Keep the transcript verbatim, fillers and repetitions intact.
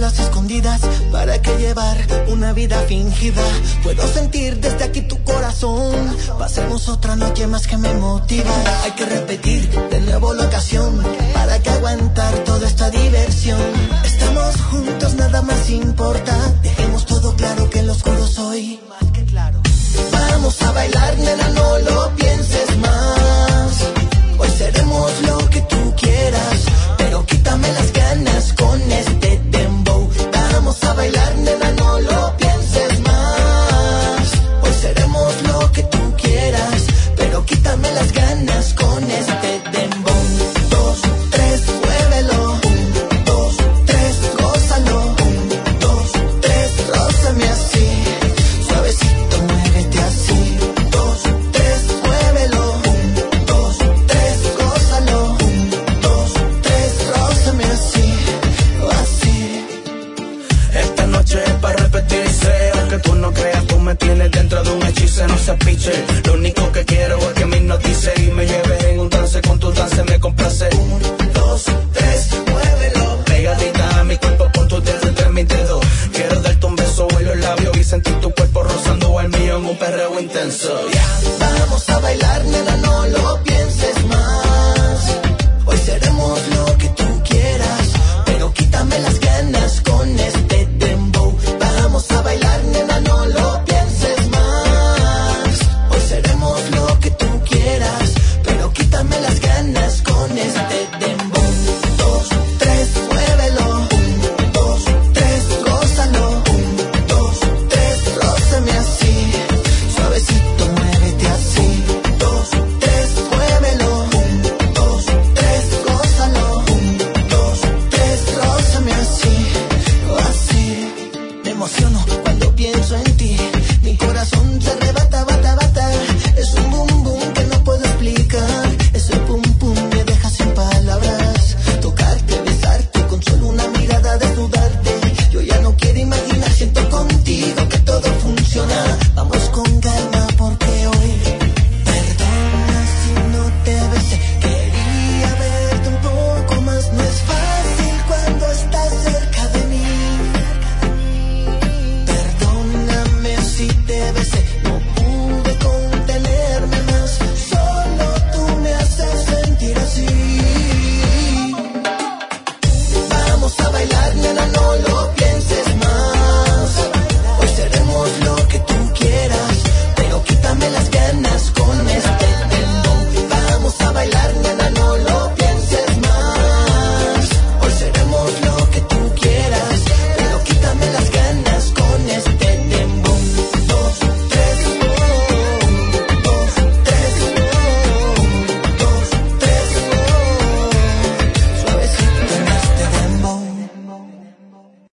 las escondidas, ¿para qué llevar una vida fingida? Puedo sentir desde aquí tu corazón. Pasemos otra noche más que me motiva. Hay que repetir de nuevo la ocasión, ¿para qué aguantar toda esta diversión? Estamos juntos, nada más importa. Dejemos todo claro que en lo oscuro soy más que claro. Vamos a bailar, nena, no lo pienses más. Hoy seremos lo que tú quieras, pero quítame las ganas con este dembow. Vamos a bailar, nena, no lo pienses más. Hoy seremos lo que tú quieras, pero quítame las ganas con este dembow. Dos, tres, muévelo. Un, dos, tres, gózalo. Un, dos, tres, rózame así. Suavecito, muévete así. Dos, tres, muévelo. Un, dos, tres, gózalo. Un, dos, tres, rózame así, o así. Esta noche es para repetirse, aunque tú no creas, tú me tienes dentro de un hechizo, no se piche. Lo único que quiero es que me hipnotice y me lleves en un trance, con tu dance me complace. Un, dos, tres, muévelo. Pegadita a mi cuerpo, pon tu dedo entre mis dedos. Quiero darte un beso en los labios y sentir tu cuerpo rozando el mío en un perreo intenso. Yeah. Vamos a bailar, nena, no lo pienses más. Hoy seremos lo que tú quieras, pero quítame las ganas con este dembow. Vamos a bailar, nena, no lo pienses más. Hoy seremos lo que tú quieras, pero quítame las ganas con este dembow. Dos, tres, muévelo. Un, dos, tres, gózalo. Un, dos, tres, rózame así. Suavecito, muévete así. Dos, tres, muévelo. Un, dos, tres, gózalo. Un, dos, tres, rózame así, o así. Me emociono cuando pienso en ti. Mi corazón se arrebata, bata, bata. Es un boom boom que no puedo explicar. Ese pum pum me deja sin palabras. Tocarte, besarte, con solo una mirada desnudarte. Yo ya no quiero imaginar, siento contigo que todo funciona. Vamos con calma porque hoy, perdona si no te besé. Quería verte un poco más. No es fácil cuando estás cerca de mí. Perdóname si te besé.